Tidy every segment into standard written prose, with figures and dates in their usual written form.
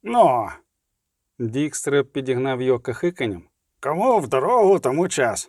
Ну, Дікстра підігнав його кахиканням. кому в дорогу, тому час.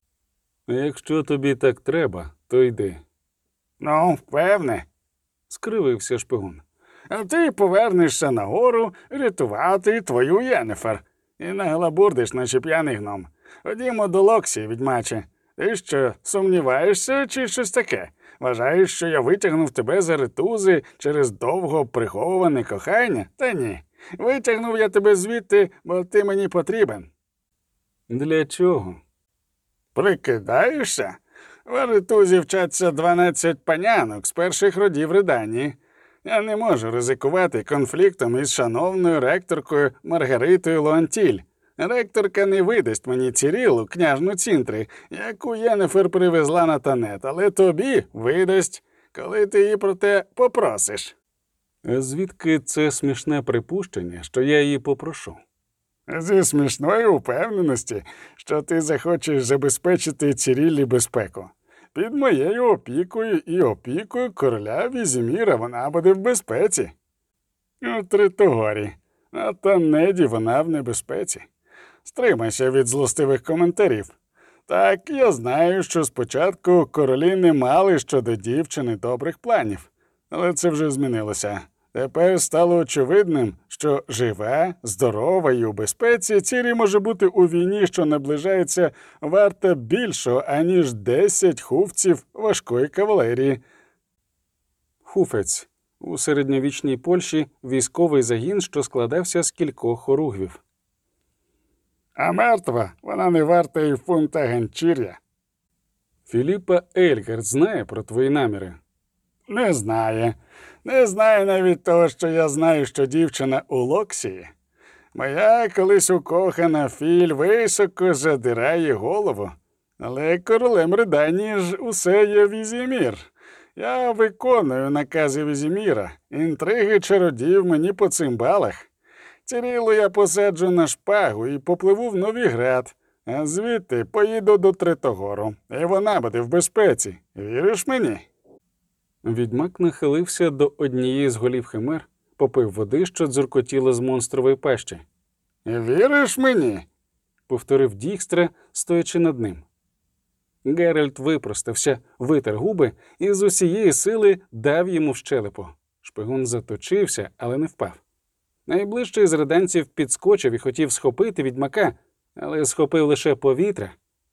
Якщо тобі так треба, то йди. Ну, певне. Скривився шпигун. А ти повернешся нагору рятувати твою Єнефер. І нагалабурдиш, наче п'яний гном. Ходімо до Локсі, відьмаче. Ти що, сумніваєшся чи щось таке? Вважаєш, що я витягнув тебе з ритузи через довго приховуване кохання? Та ні. Витягнув я тебе звідти, бо ти мені потрібен. Для чого? Прикидаєшся? В Аритузі вчаться 12 панянок з перших родів Реданії. Я не можу ризикувати конфліктом із шановною ректоркою Маргаритою Луантіль. Ректорка не видасть мені Цірілу, княжну Цінтри, яку Єнефер привезла на танет, але тобі видасть, коли ти її про те попросиш. А звідки це смішне припущення, що я її попрошу? Зі смішної упевненості, що ти захочеш забезпечити Цірілі безпеку. Під моєю опікою і опікою короля Візіміра вона буде в безпеці. У Тритогорі, на Танеді вона в небезпеці. Стримайся від злостивих коментарів. Так, я знаю, що спочатку королі не мали щодо дівчини добрих планів, але це вже змінилося. Тепер стало очевидним, що жива, здорова і у безпеці Цірі може бути у війні, що наближається, варта більшого, аніж 10 хуфців важкої кавалерії. Хуфець. У середньовічній Польщі військовий загін, що складався з кількох хоругвів. А мертва, вона не варта і фунта ганчір'я. Філіппа Ельгард знає про твої наміри? Не знає. Не знає навіть того, що я знаю, що дівчина у Локсії. Моя колись укохана Філь високо задирає голову. Але королем Реданії ж усе є Візімір. Я виконую накази Візіміра. Інтриги чародіїв мені по цимбалах. Цірілу я посаджу на шпагу і попливу в Новіград, а звідти поїду до Тритогору. І вона буде в безпеці. Віриш мені? Відьмак нахилився до однієї з голів химер, попив води, що дзуркотіла з монстрової пащі. Віриш мені? Повторив Дікстра, стоячи над ним. Геральт випростався, витер губи і з усієї сили дав йому в щелепу. Шпигун заточився, але не впав. Найближчий з реданців підскочив і хотів схопити відьмака, але схопив лише повітря,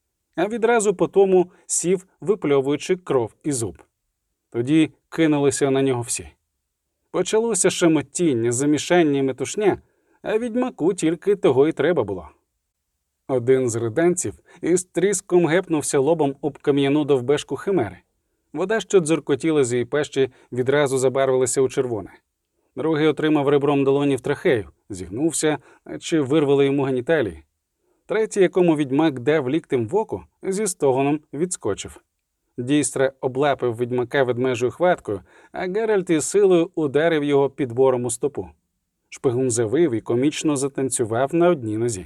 а відразу по тому сів, випльовуючи кров і зуб. Тоді кинулися на нього всі. Почалося шамотіння, замішання і метушня, а відьмаку тільки того й треба було. Один з реданців із тріском гепнувся лобом об кам'яну довбешку химери. Вода, що дзуркотіла з її пащі, відразу забарвилася у червоне. Другий отримав ребром долоні в трахею, зігнувся, наче вирвали йому геніталії. Третій, якому відьмак дав ліктем в око, зі стогоном відскочив. Дійстра облапив відьмака ведмежою хваткою, а Геральт із силою ударив його підбором у стопу. Шпигун завив і комічно затанцював на одній нозі.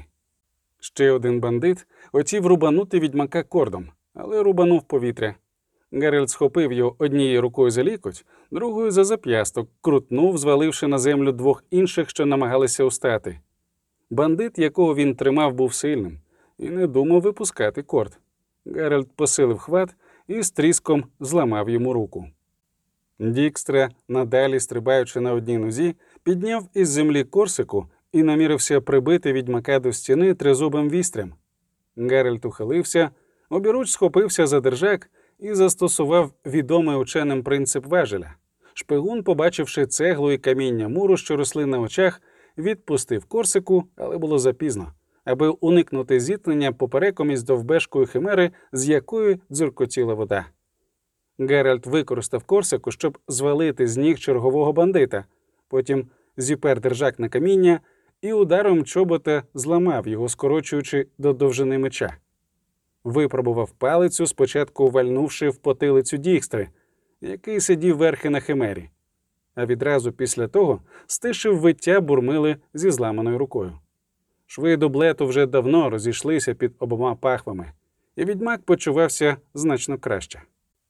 Ще один бандит хотів рубанути відьмака кордом, але рубанув повітря. Геральт схопив його однією рукою за лікоть, другою за зап'ясток, крутнув, зваливши на землю двох інших, що намагалися устати. Бандит, якого він тримав, був сильним і не думав випускати корд. Геральт посилив хват і з тріском зламав йому руку. Дікстра, надалі стрибаючи на одній нозі, підняв із землі корсику і намірився прибити відьмака до стіни тризубим вістрям. Геральт ухилився, обіруч схопився за держак і застосував відомий ученим принцип важеля. Шпигун, побачивши цеглу і каміння муру, що росли на очах, відпустив корсику, але було запізно, аби уникнути зіткнення попереком із довбешкою химери, з якої дзюркотіла вода. Геральт використав корсику, щоб звалити з ніг чергового бандита, потім зіпер держак на каміння і ударом чобота зламав його, скорочуючи до довжини меча. Випробував палицю, спочатку вальнувши в потилицю Дікстри, який сидів верхи на химері, а відразу після того стишив виття бурмили зі зламаною рукою. Шви дублету вже давно розійшлися під обома пахвами, і відьмак почувався значно краще.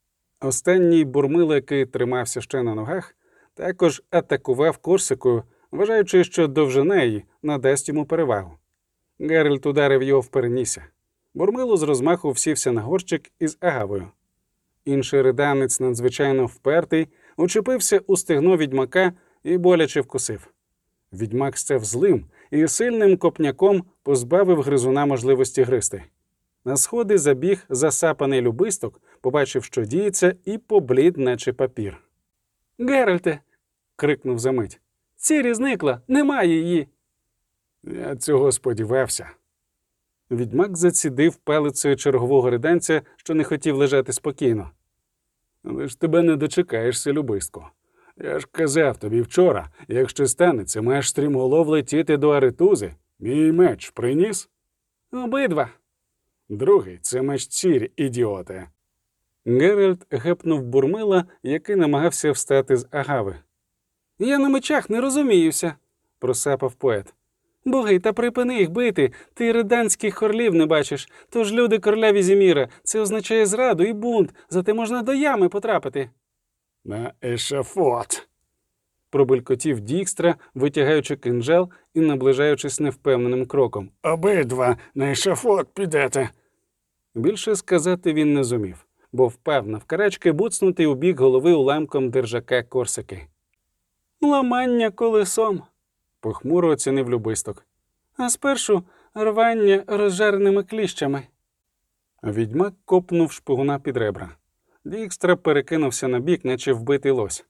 Останній бурмила, який тримався ще на ногах, також атакував корсикою, вважаючи, що довжина її надасть йому перевагу. Геральт ударив його в перенісся. Бурмило з розмаху всівся на горщик із агавою. Інший риданець, надзвичайно впертий, учепився у стегно відьмака і боляче вкусив. Відьмак став злим і сильним копняком позбавив гризуна можливості гризти. На сходи забіг засапаний Любисток, побачив, що діється, і поблід, наче папір. «Геральте!» – крикнув замить. «Цірі зникла! Немає її!» Я цього сподівався. Відьмак зацідив палицею чергового риданця, що не хотів лежати спокійно. Але ж тебе не дочекаєшся, Любистко. Я ж казав тобі вчора, якщо станеться, маєш стрімголов летіти до Аретузи. Мій меч приніс? Обидва. Другий – це меч Цірі, ідіоте. Геральт гепнув Бурмила, який намагався встати з агави. Я на мечах не розуміюся, просапав поет. Боги, та припини їх бити, ти риданських хорлів не бачиш, тож люди короля Візіміра, це означає зраду і бунт, зате можна до ями потрапити. На ешафот, пробелькотів Дікстра, витягаючи кинджал і наближаючись невпевненим кроком. Обидва на ешафот підете. Більше сказати він не зумів, бо впав навкарачки, буцнутий у бік голови уламком держака Корсики. Ламання колесом, похмуро оцінив Любисток. А спершу рвання розжареними кліщами. Відьмак копнув шпигуна під ребра. Дікстра перекинувся на бік, наче вбитий лось.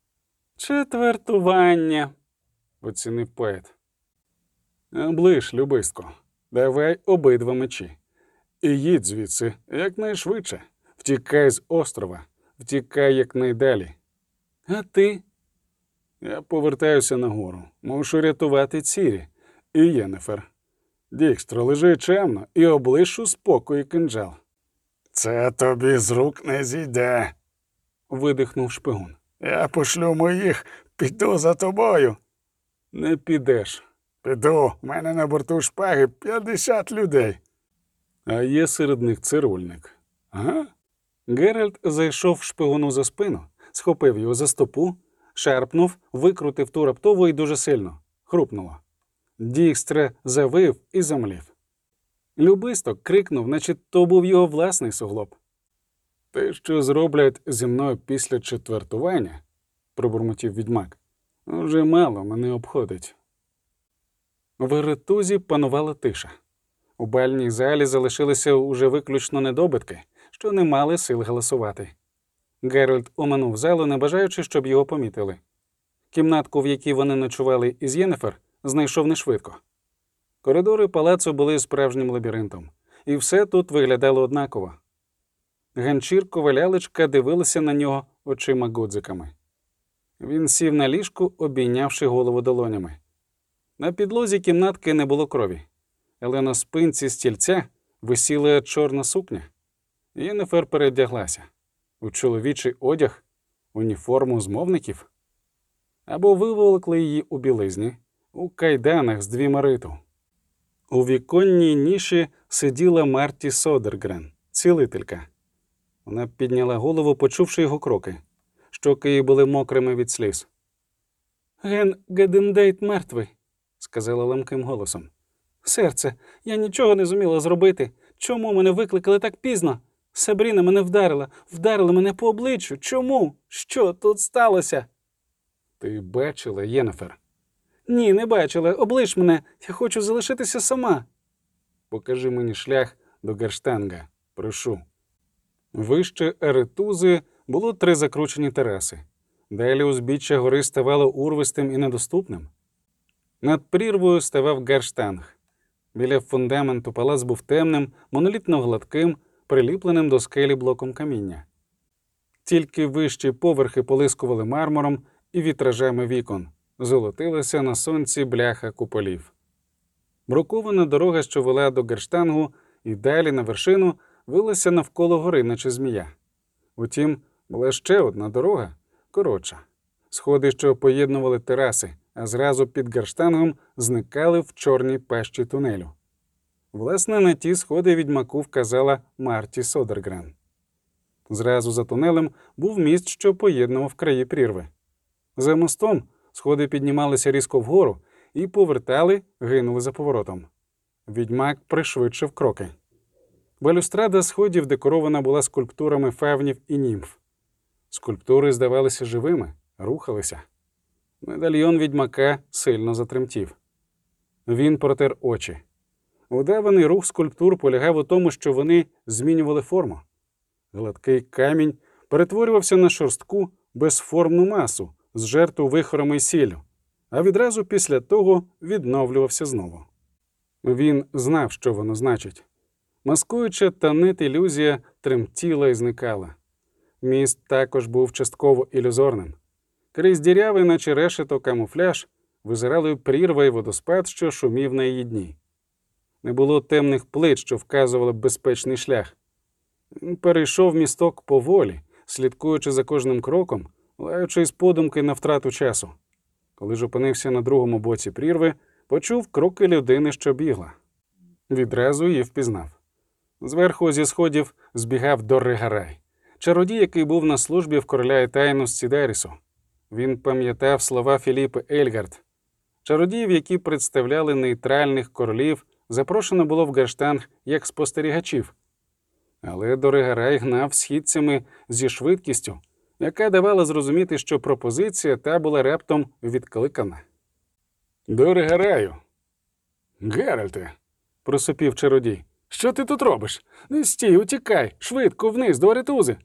Четвертування, оцінив поет. Оближ, Любистко, давай обидва мечі. І їдь звідси якнайшвидше. Втікай з острова, втікай якнайдалі. А ти? Я повертаюся нагору, мушу рятувати Цірі і Єнефер. Дікстро, лежи чемно і оближ у спокої кинджал. Це тобі з рук не зійде, видихнув шпигун. Я пошлю моїх, піду за тобою. Не підеш. Піду, в мене на борту шпаги 50 людей. А є серед них цирульник. Ага. Геральт зайшов шпигуну за спину, схопив його за стопу, шарпнув, викрутив ту раптово і дуже сильно. Хрупнуло. Дікстра завив і замлів. Любисток крикнув, наче то був його власний суглоб. «Те, що зроблять зі мною після четвертування, – пробурмотів відьмак, – вже мало мене обходить». В Аретузі панувала тиша. У бальній залі залишилися уже виключно недобитки, що не мали сил галасувати. Геральт оминув залу, не бажаючи, щоб його помітили. Кімнатку, в якій вони ночували із Єнефер, знайшов нешвидко. Коридори палацу були справжнім лабіринтом, і все тут виглядало однаково. Ганчірко-валялечка дивилася на нього очима-гудзиками. Він сів на ліжку, обійнявши голову долонями. На підлозі кімнатки не було крові, але на спинці стільця висіла чорна сукня. Єнефер передяглася у чоловічий одяг, уніформу змовників. Або виволокли її у білизні, у кайданах з двімариту. У віконній ніші сиділа Марті Содергрен, цілителька. Вона підняла голову, почувши його кроки. Щоки її були мокрими від сліз. «Ген Гедендейт мертвий», – сказала ламким голосом. «Серце, я нічого не зуміла зробити. Чому мене викликали так пізно? Сабріна мене вдарила мене по обличчю. Чому? Що тут сталося?» «Ти бачила, Єнефер?» «Ні, не бачила. Оближ мене. Я хочу залишитися сама». «Покажи мені шлях до Герштанга. Прошу». Вище Аретузи було 3 закручені тераси. Далі узбіччя гори ставало урвистим і недоступним. Над прірвою ставав Герштанг. Біля фундаменту палац був темним, монолітно гладким, приліпленим до скелі блоком каміння. Тільки вищі поверхи полискували мармуром і вітражами вікон. Золотилася на сонці бляха куполів. Брукована дорога, що вела до Герштангу і далі на вершину, вилася навколо гори, наче змія. Утім, була ще одна дорога, коротша. Сходи, що поєднували тераси, а зразу під Герштангом зникали в чорній пащі тунелю. Власне, на ті сходи відьмаку вказала Марті Содергрен. Зразу за тунелем був міст, що поєднував краї прірви. За мостом Сходи піднімалися різко вгору і повертали, гинули за поворотом. Відьмак пришвидшив кроки. Балюстрада сходів декорована була скульптурами фавнів і німф. Скульптури здавалися живими, рухалися. Медальйон відьмака сильно затремтів. Він протер очі. Удаваний рух скульптур полягав у тому, що вони змінювали форму. Гладкий камінь перетворювався на шорстку, безформну масу, зжерту вихорами й сіллю, а відразу після того відновлювався знову. Він знав, що воно значить. Маскуюча танит ілюзія тремтіла і зникала. Міст також був частково ілюзорним. Крізь дірявий, наче решето, камуфляж визирали прірва й водоспад, що шумів на її дні. Не було темних плит, що вказували безпечний шлях. Він перейшов місток поволі, слідкуючи за кожним кроком, лаючись подумки на втрату часу. Коли ж опинився на другому боці прірви, почув кроки людини, що бігла. Відразу її впізнав. Зверху зі сходів збігав Дорригарай, чародій, який був на службі в короля Етайну з Сідарісу. Він пам'ятав слова Філіпи Ельгард. Чародіїв, які представляли нейтральних королів, запрошено було в Гаштанг як спостерігачів. Але Дорригарай гнав східцями зі швидкістю, яка давала зрозуміти, що пропозиція та була раптом відкликана. Дорригараю. Геральте, просопів чародій. що ти тут робиш? Не стій, утікай, швидко вниз до Аретузи.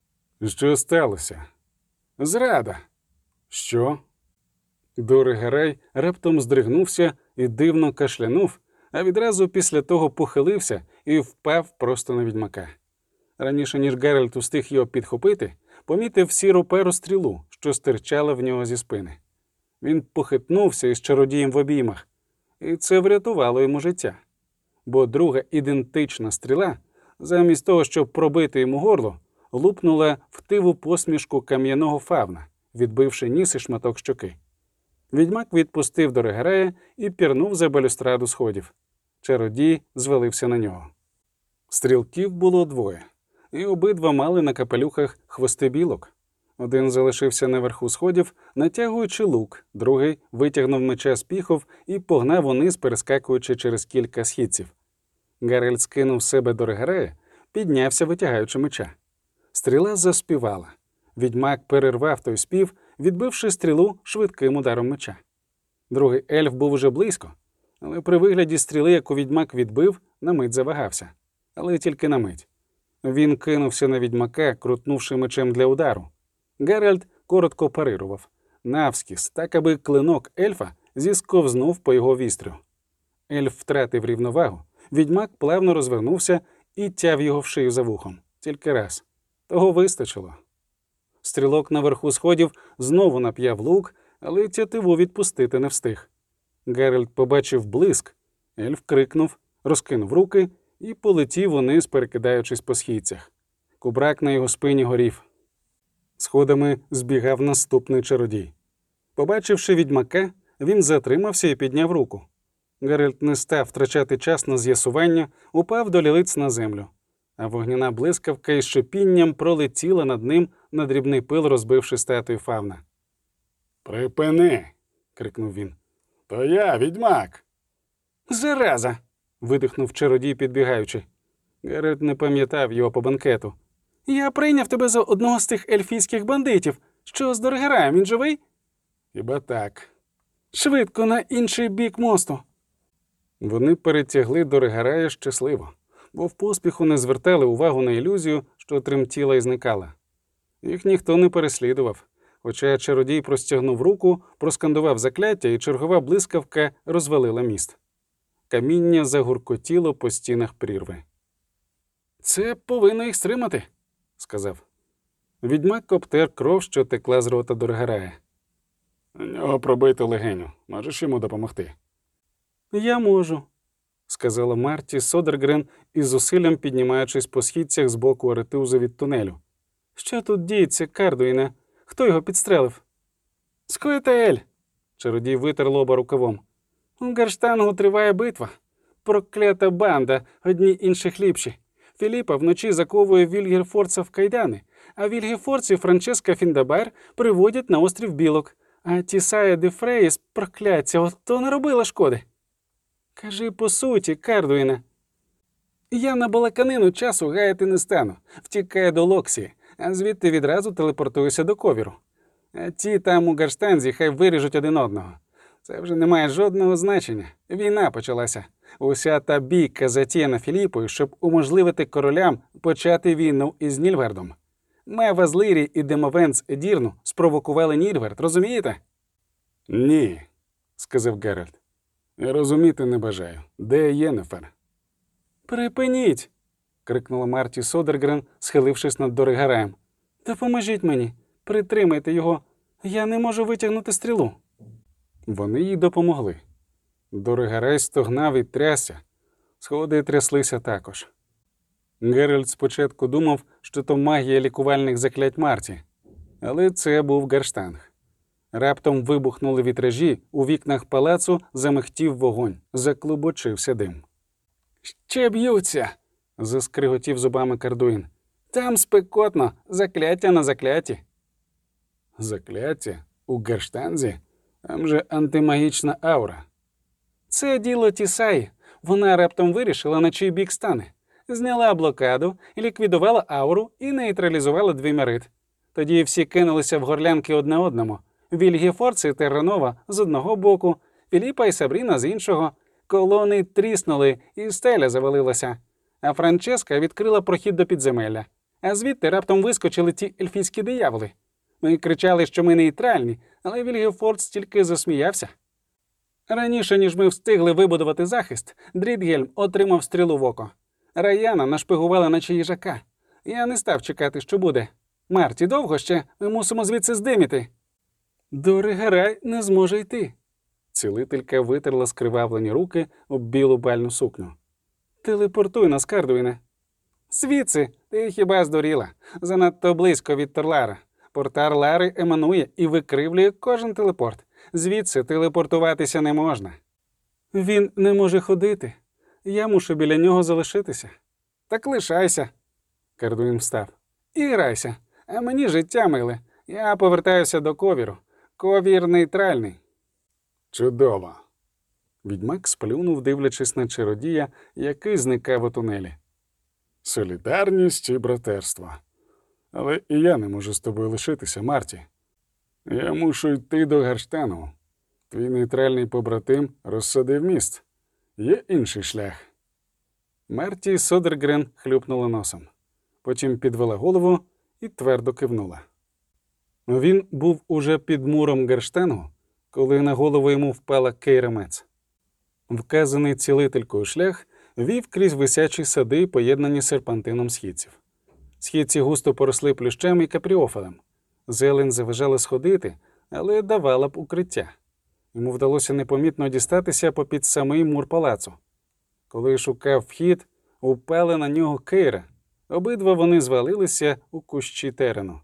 Що сталося? Зрада. Що? Дорригарай раптом здригнувся і дивно кашлянув, а відразу після того похилився і впав просто на відьмака. Раніше, ніж Геральт устиг його підхопити, помітив сіру перу стрілу, що стирчала в нього зі спини. Він похитнувся із чародієм в обіймах, і це врятувало йому життя. Бо друга ідентична стріла, замість того, щоб пробити йому горло, лупнула втиву посмішку кам'яного фавна, відбивши ніс і шматок щоки. Відьмак відпустив Дорригарая і пірнув за балюстраду сходів. Чародій звалився на нього. Стрілків було двоє, і обидва мали на капелюхах хвости білок. Один залишився наверху сходів, натягуючи лук, другий витягнув меча з піхов і погнав униз, перескакуючи через кілька східців. Гаральд скинув з себе Дорригарая, піднявся, витягаючи меча. Стріла заспівала. Відьмак перервав той спів, відбивши стрілу швидким ударом меча. Другий ельф був уже близько, але при вигляді стріли, яку відьмак відбив, на мить завагався. Але тільки на мить. Він кинувся на відьмака, крутнувши мечем для удару. Геральт коротко парирував. Навскіз, так аби клинок ельфа зісковзнув по його вістрю. Ельф втратив рівновагу, відьмак плавно розвернувся і тяв його в шию за вухом. Тільки раз. Того вистачило. Стрілок наверху сходів знову нап'яв лук, але тятиву відпустити не встиг. Геральт побачив блиск, ельф крикнув, розкинув руки і полетів униз, перекидаючись по східцях. Кубрак на його спині горів. Сходами збігав наступний чародій. Побачивши відьмака, він затримався і підняв руку. Геральт не став втрачати час на з'ясування, упав до лілиць на землю, а вогняна блискавка із шипінням пролетіла над ним на дрібний пил, розбивши статую фавна. «Припини!» – крикнув він. «То я, відьмак!» «Зараза!» – видихнув чародій, підбігаючи. Геральт не пам'ятав його по банкету. «Я прийняв тебе за одного з тих ельфійських бандитів. Що з Дорригараєм, він живий?» «Хіба так?» «Швидко на інший бік мосту!» Вони перетягли Дорригарая щасливо, бо в поспіху не звертали увагу на ілюзію, що тремтіла і зникала. Їх ніхто не переслідував, хоча чародій простягнув руку, проскандував закляття, і чергова блискавка розвалила міст. Каміння загуркотіло по стінах прірви. «Це повинно їх стримати», – сказав. Відьмак обтер кров, що текла з рота Дорригарая. «У нього пробито легеню. Можеш йому допомогти?» «Я можу», – сказала Марті Содергрен із зусиллям піднімаючись по східцях з боку Аретузи від тунелю. «Що тут діється, Кардуїне? Хто його підстрелив?» «Скоєтаель!» – чародій витер лоба рукавом. «У Гаштангу триває битва. Проклята банда, одні інших ліпші. Філіпа вночі заковує Вільгефорца в кайдани, а Вільгефорців Франческа Фіндабар приводять на острів Білок, А Тісая де Фрейс, прокляття, ото не робила шкоди. Кажи по суті, Кардуїне. Я на балаканину часу гаяти не стану. Втікаю до Локсі, а звідти відразу телепортуюся до Ковіру. А ті там у Гарштанзі хай виріжуть один одного. Це вже не має жодного значення. Війна почалася. Уся та бійка затіяна Філіпою, щоб уможливити королям почати війну із Нільфгардом. Мева з Лирі і Демовен з Едірну спровокували Нільфгард, розумієте? Ні, сказав Геральт. Я розуміти не бажаю. Де Єнефер? Припиніть! крикнула Марті Содергрен, схилившись над Дорігараєм. Допоможіть мені, притримайте його. Я не можу витягнути стрілу. Вони їй допомогли. Дорігарай стогнав і трясся. Сходи тряслися також. Геральт спочатку думав, що то магія лікувальних заклять Марті. Але це був Гарштанг. Раптом вибухнули вітражі, у вікнах палацу замихтів вогонь, заклубочився дим. «Ще б'ються!» – заскриготів зубами Кардуїн. «Там спекотно, закляття на закляті». Закляття? У Гарштанзі? Там же антимагічна аура. Це діло Тісаї. Вона раптом вирішила, на чий бік стане. Зняла блокаду, ліквідувала ауру і нейтралізувала двімерит. Тоді всі кинулися в горлянки одне одному. Вільгефорц і Терранова з одного боку, Філіпа і Сабріна з іншого. Колони тріснули, і стеля завалилася. А Франческа відкрила прохід до підземелля. А звідти раптом вискочили ті ельфійські дияволи. Ми кричали, що ми нейтральні, але Вільгефорц тільки засміявся. Раніше, ніж ми встигли вибудувати захист, Дрідгельм отримав стрілу в око. Раяна нашпигувала наче їжака. Я не став чекати, що буде. Марті, довго ще? Ми мусимо звідси здиміти. Дорігарай не зможе йти. Цілителька витерла скривавлені руки об білу бальну сукню. Телепортуй нас, Кардуїне. Звідси, ти хіба здуріла? Занадто близько від Торлара. Портар Лари еманує і викривлює кожен телепорт. Звідси телепортуватися не можна. Він не може ходити. Я мушу біля нього залишитися. Так лишайся. Кардуїн встав. І грайся. А мені життя миле. Я повертаюся до Ковіру. Ковір нейтральний. Чудово. Відьмак сплюнув, дивлячись на чародія, який зникав у тунелі. Солідарність і братерство. Але і я не можу з тобою лишитися, Марті. Я мушу йти до Гарштану. Твій нейтральний побратим розсадив міст. Є інший шлях. Марті Содергрен хлюпнула носом. Потім підвела голову і твердо кивнула. Він був уже під муром Гарштану, коли на голову йому впала Кейра Мец. Вказаний цілителькою шлях вів крізь висячі сади, поєднані серпантином східців. Східці густо поросли плющем і капріофилем. Зелень заважала сходити, але давала б укриття. Йому вдалося непомітно дістатися попід самий мур палацу. Коли шукав вхід, упала на нього Кейра. Обидва вони звалилися у кущі терену.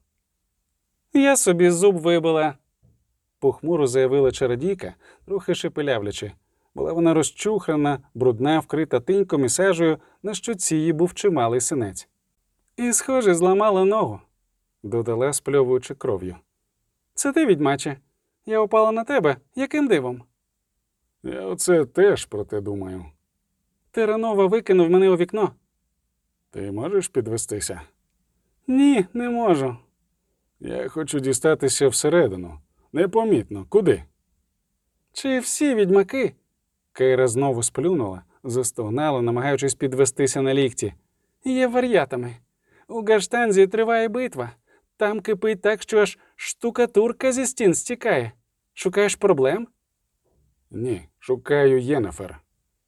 «Я собі зуб вибила», – похмуро заявила чародійка, трохи шепелявлячи. Була вона розчухрана, брудна, вкрита тиньком і сажею, на щоці її був чималий синець. «І, схоже, зламала ногу», – додала, спльовуючи кров'ю. «Це ти, відьмаче? Я упала на тебе? Яким дивом?» Я оце теж про те думаю. Терранова викинув мене у вікно. Ти можеш підвестися? Ні, не можу. Я хочу дістатися всередину. Непомітно. Куди? Чи всі відьмаки? Кейра знову сплюнула, застогнала, намагаючись підвестися на лікті. Є вар'ятами. У Гарштанзі триває битва. Там кипить так, що аж штукатурка зі стін стікає. Шукаєш проблем? Ні, шукаю Єнефер.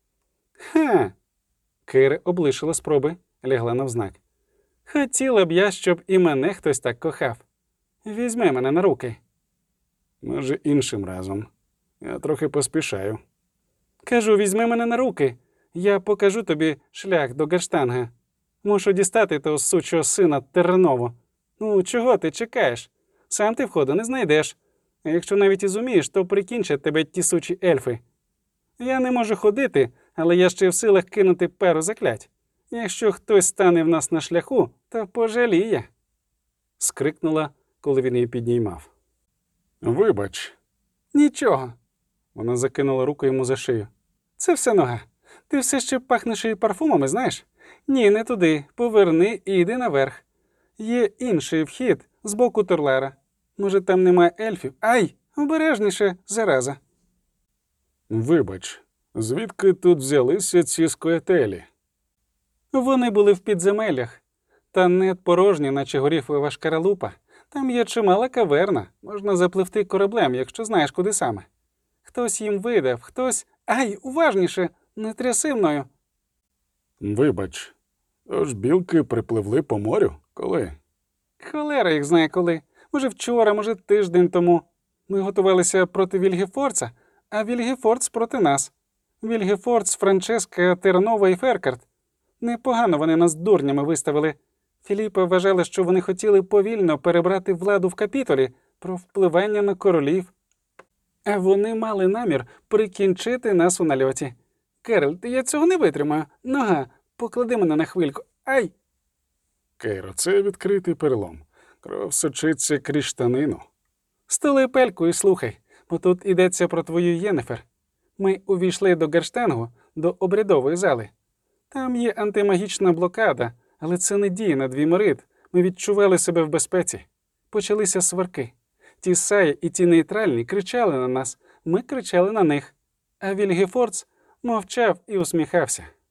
Ха! Кейра облишила спроби, лягла навзнак. Хотіла б я, щоб і мене хтось так кохав. Візьми мене на руки. Може, іншим разом. Я трохи поспішаю. Кажу, візьми мене на руки. Я покажу тобі шлях до Гарштанга. Мушу дістати того сучого сина Терранову. Ну, чого ти чекаєш? Сам ти входу не знайдеш. А якщо навіть і зумієш, то прикінчать тебе ті сучі ельфи. Я не можу ходити, але я ще в силах кинути пару заклять. Якщо хтось стане в нас на шляху, то пожаліє. Скрикнула, коли він її піднімав. Вибач, Нічого. Вона закинула руку йому за шию. Це все нога. Ти все ще пахнеш і парфумами, знаєш? Ні, не туди. Поверни і йди наверх. Є інший вхід з боку Торлера. Може, там немає ельфів? Ай, обережніше, зараза. Вибач, звідки тут взялися ці скоятелі? Вони були в підземеллях. Та не порожні, наче горіфова шкаралупа. Там є чимала каверна. Можна запливти кораблем, якщо знаєш, куди саме. Хтось їм видав, хтось... Ай, уважніше, не тряси мною. Вибач, тож білки припливли по морю? Коли? Холера їх знає коли. Може, вчора, може, тиждень тому. Ми готувалися проти Вільгефорца, а Вільгефорц проти нас. Вільгефорц, Франческа, Тернова і Феркарт. Непогано вони нас дурнями виставили. Філіпа вважала, що вони хотіли повільно перебрати владу в капітолі про впливання на королів. А вони мали намір прикінчити нас у нальоті. Керальт, я цього не витримаю. Нога, поклади мене на хвильку. Ай! Кейро, це відкритий перелом. Кров сочиться крізь штанину. Столи пельку і слухай, бо тут йдеться про твою Єнефер. Ми увійшли до Герштенгу, до обрядової зали. Там є антимагічна блокада, але це не діє на Двіморид. Ми відчували себе в безпеці. Почалися сварки. Ті саї і ті нейтральні кричали на нас, ми кричали на них. А Вільгефорц мовчав і усміхався.